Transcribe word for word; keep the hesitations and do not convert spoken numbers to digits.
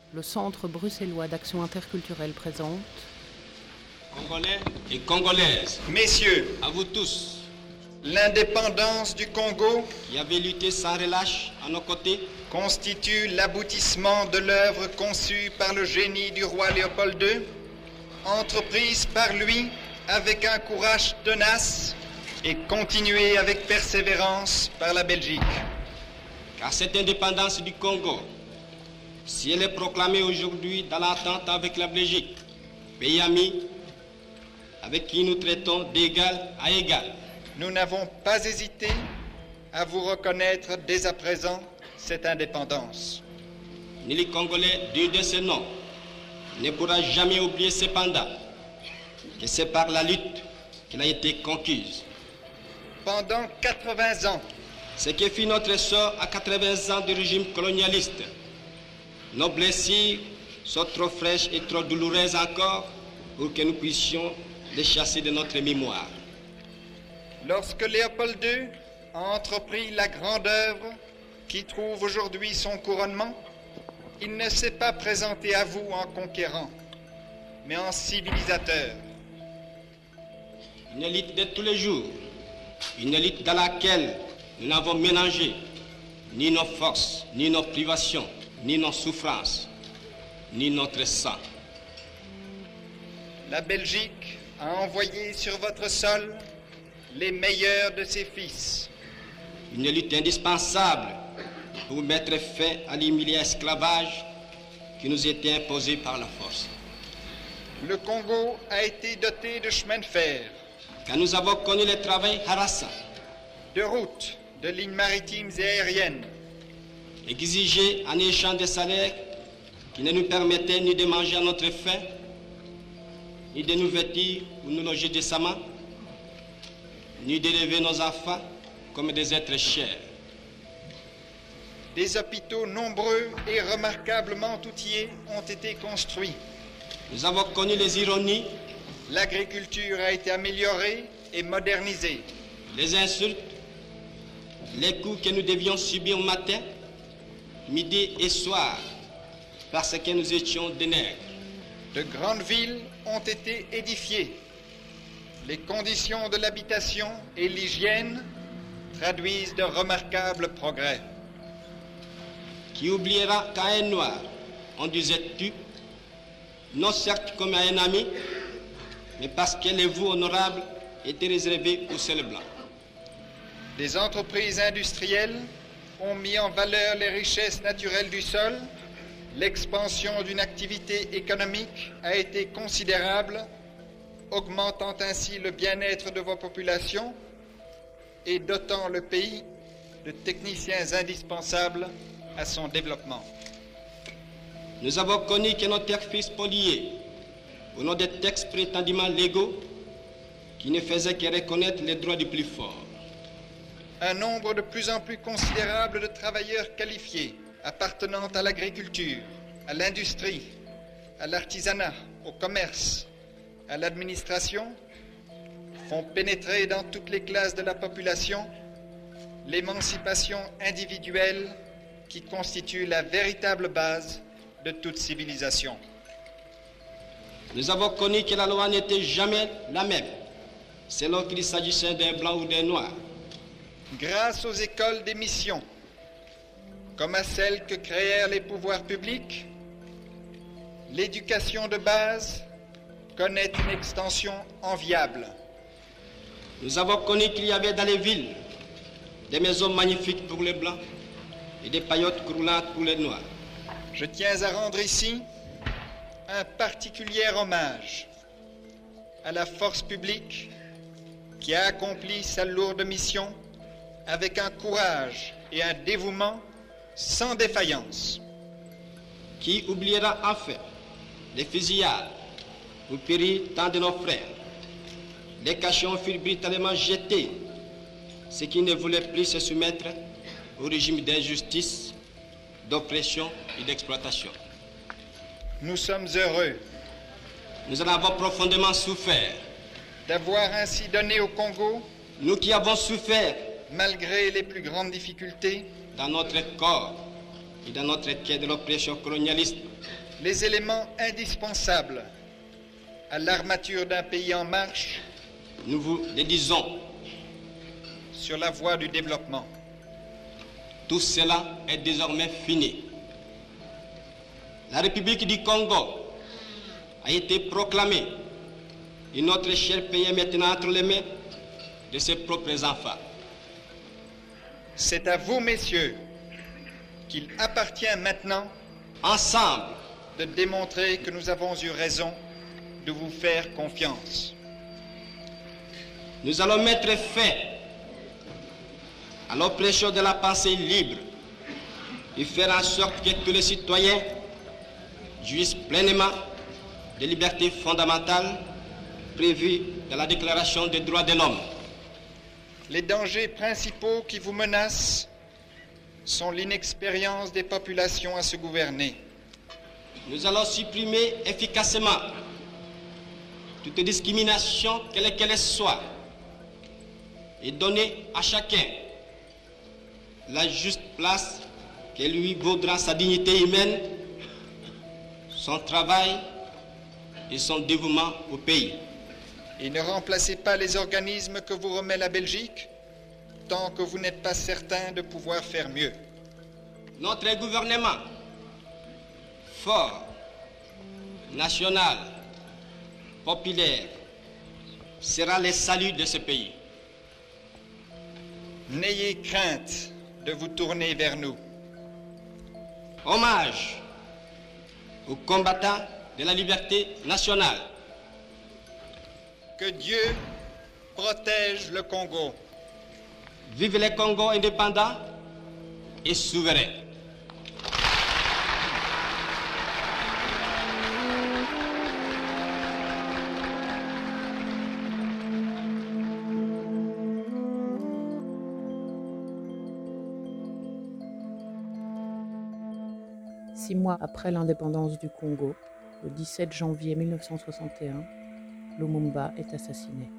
Le Centre bruxellois d'action interculturelle présente. Congolais et Congolaises, messieurs, à vous tous, l'indépendance du Congo, qui avez lutté sans relâche à nos côtés, constitue l'aboutissement de l'œuvre conçue par le génie du roi Léopold deux, entreprise par lui avec un courage tenace et continuée avec persévérance par la Belgique. Car cette indépendance du Congo, si elle est proclamée aujourd'hui dans l'entente avec la Belgique, pays ami avec qui nous traitons d'égal à égal, nous n'avons pas hésité à vous reconnaître dès à présent cette indépendance. Ni les Congolais dieux de ce nom ne pourra jamais oublier cependant que c'est par la lutte qu'elle a été conquise. Pendant quatre-vingts ans, ce qui fit notre sort à quatre-vingts ans du régime colonialiste, nos blessures sont trop fraîches et trop douloureuses encore pour que nous puissions les chasser de notre mémoire. Lorsque Léopold deux a entrepris la grande œuvre qui trouve aujourd'hui son couronnement, il ne s'est pas présenté à vous en conquérant, mais en civilisateur. Une élite de tous les jours, une élite dans laquelle nous n'avons mélangé ni nos forces, ni nos privations, ni nos souffrances, ni notre sang. La Belgique a envoyé sur votre sol les meilleurs de ses fils. Une lutte indispensable pour mettre fin à l'humiliant esclavage qui nous était imposé par la force. Le Congo a été doté de chemins de fer, Quand nous avons connu le travail harassant, de routes, de lignes maritimes et aériennes, exigé en échange de salaires qui ne nous permettaient ni de manger à notre faim, ni de nous vêtir ou nous loger décemment, ni d'élever nos enfants comme des êtres chers. des hôpitaux nombreux et remarquablement outillés ont été construits. Nous avons connu les ironies, L'agriculture a été améliorée et modernisée. les insultes, les coups que nous devions subir matin, midi et soir, parce que nous étions des nègres. De grandes villes ont été édifiées. Les conditions de l'habitation et l'hygiène traduisent de remarquables progrès. Qui oubliera qu'à un noir, on disait tu, non certes comme à un ami, mais parce que les voix honorables étaient réservées aux seuls blancs. Des entreprises industrielles ont mis en valeur les richesses naturelles du sol. L'expansion d'une activité économique a été considérable, augmentant ainsi le bien-être de vos populations et dotant le pays de techniciens indispensables à son développement. Nous avons connu que nos terres furent spoliées au nom des textes prétendument légaux qui ne faisaient que reconnaître les droits du plus fort. Un nombre de plus en plus considérable de travailleurs qualifiés appartenant à l'agriculture, à l'industrie, à l'artisanat, au commerce, à l'administration font pénétrer dans toutes les classes de la population l'émancipation individuelle qui constitue la véritable base de toute civilisation. Nous avons connu que la loi n'était jamais la même, selon qu'il s'agissait d'un blanc ou d'un noir. Grâce aux écoles des missions, comme à celles que créèrent les pouvoirs publics, l'éducation de base connaît une extension enviable. Nous avons connu qu'il y avait dans les villes des maisons magnifiques pour les blancs et des paillotes croulantes pour les noirs. Je tiens à rendre ici un particulier hommage à la force publique qui a accompli sa lourde mission avec un courage et un dévouement sans défaillance. Qui oubliera enfin les fusillades où périrent tant de nos frères? Les cachons furent brutalement jetés, ceux qui ne voulaient plus se soumettre au régime d'injustice, d'oppression et d'exploitation. Nous sommes heureux Nous en avons profondément souffert. d'avoir ainsi donné au Congo, Nous qui avons souffert malgré les plus grandes difficultés, dans notre corps et dans notre quai de l'oppression colonialiste. Les éléments indispensables à l'armature d'un pays en marche, nous vous les disons. Sur la voie du développement. Tout cela est désormais fini. La République du Congo a été proclamée et notre cher pays est maintenant entre les mains de ses propres enfants. C'est à vous, messieurs, qu'il appartient maintenant, ensemble, de démontrer que nous avons eu raison de vous faire confiance. Nous allons mettre fin à l'oppression de la pensée libre et faire en sorte que tous les citoyens jouissent pleinement des libertés fondamentales prévues dans la Déclaration des droits de l'homme. Les dangers principaux qui vous menacent sont l'inexpérience des populations à se gouverner. Nous allons supprimer efficacement toute discrimination, quelle qu'elle soit, et donner à chacun la juste place que lui vaudra sa dignité humaine, son travail et son dévouement au pays. Et ne remplacez pas les organismes que vous remet la Belgique tant que vous n'êtes pas certain de pouvoir faire mieux. Notre gouvernement, fort, national, populaire, sera le salut de ce pays. N'ayez crainte de vous tourner vers nous. Hommage aux combattants de la liberté nationale. Que Dieu protège le Congo. Vive le Congo indépendant et souverain. Six mois après l'indépendance du Congo, le dix-sept janvier mille neuf cent soixante et un, Lumumba est assassiné.